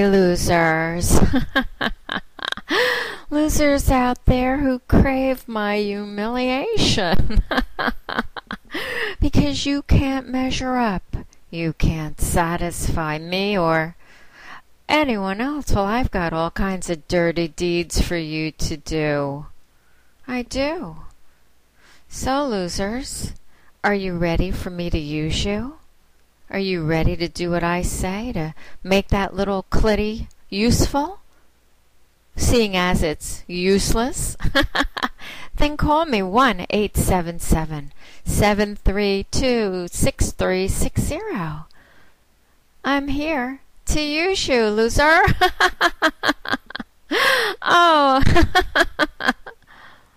losers. Losers out there who crave my humiliation. Because you can't measure up. You can't satisfy me or anyone else. Well, I've got all kinds of dirty deeds for you to do. I do. So, losers, are you ready for me to use you? Are you ready to do what I say to make that little clitty useful? Seeing as it's useless? Then call me 1-877-732-6360. I'm here to use you, loser. Oh.